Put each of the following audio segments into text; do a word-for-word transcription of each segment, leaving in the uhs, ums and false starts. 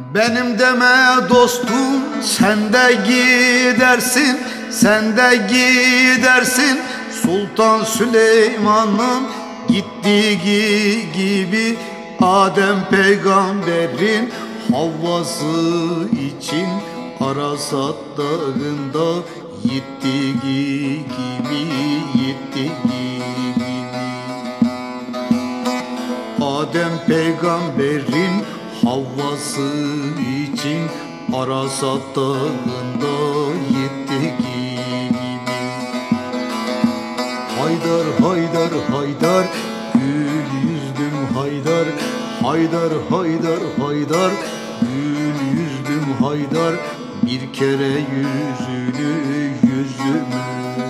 Benim deme dostum, sen de gidersin, sen de gidersin. Sultan Süleyman'ın gittiği gibi Adem peygamberin Havvası için Arasat dağında gittiği gibi, gittiği gibi. Adem peygamberin Havvası için Arasat dağında gittiği gibi. Haydar, Haydar, Haydar, gül yüzlüm Haydar. Haydar, Haydar, Haydar, gül yüzlüm Haydar. Bir kere yüzünü yüzümü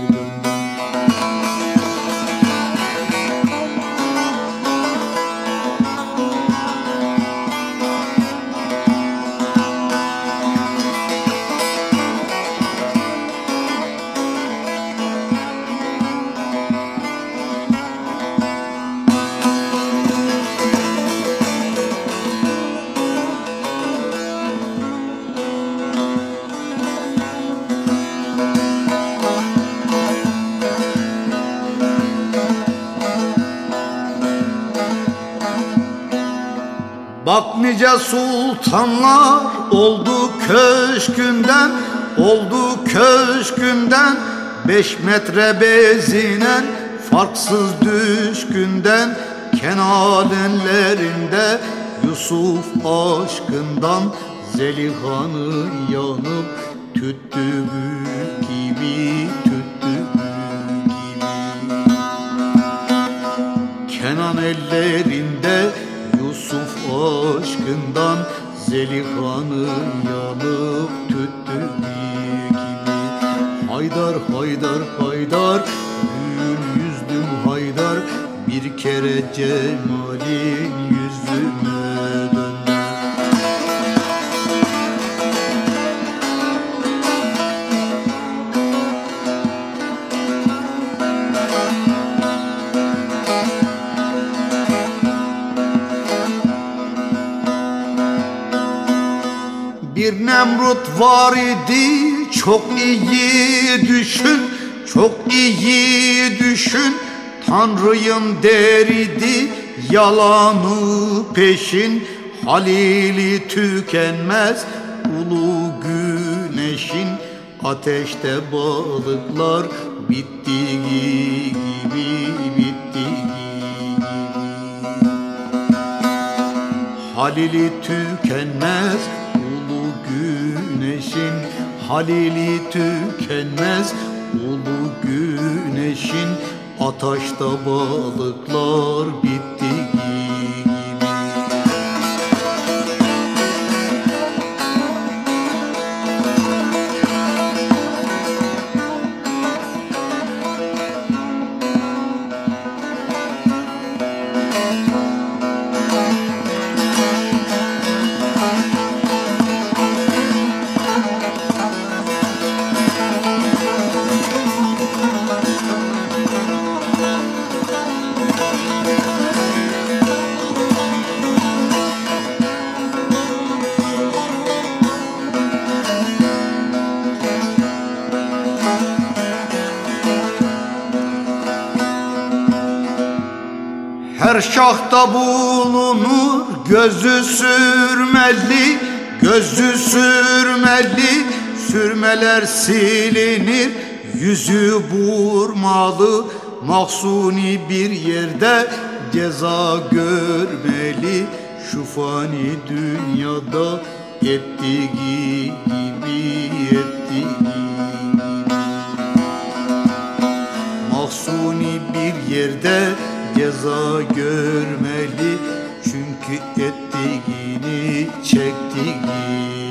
Bak nice sultanlar oldu köşkünden, oldu köşkünden. Beş metre bezinen farksız düşkünden. Kenalenlerinde Yusuf aşkından Zeliha'nın yanıp tüttüğü gibi, tüttüğü gibi. Kenan ellerinde Yusuf aşkından Zeliha'nın yanıp tüttüğü gibi. Haydar, Haydar, Haydar, gül yüzlüm Haydar. Bir kere cemalin yüzüme döndü. Bir Nemrut var idi, çok iyi düşün, çok iyi düşün. Tanrıyım deridi, yalanı peşin. Halili tükenmez ulu güneşin. Ateşte balıklar bittiği gibi, bittiği gibi. Halili tükenmez güneşin, halili tükenmez ulu güneşin. Ataşta balıklar bitti gibi. Her şahta bulunur gözü sürmeli, gözü sürmeli. Sürmeler silinir, yüzü burmalı. Mahsuni bir yerde ceza görmeli. Şu fani dünyada ettiği gibi, ettiği gibi. Mahsuni bir yerde ceza görmeli, çünkü ettiğini çektiği.